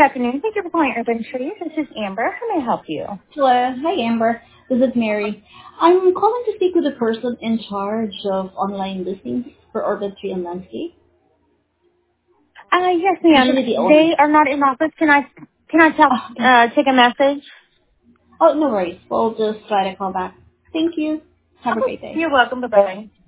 afternoon. Thank you for calling Urban Trees. This is Amber. How may I help you? Hello. Hi, Amber. This is Mary. I'm calling to speak with the person in charge of online listings for Urban Tree and Landscape. Yes, ma'am. Usually the owner. They are not in office. Oh, Take a message? oh, no worries. We'll just try to call back. Thank you. Have a Oh, great day. you're welcome. Bye-bye.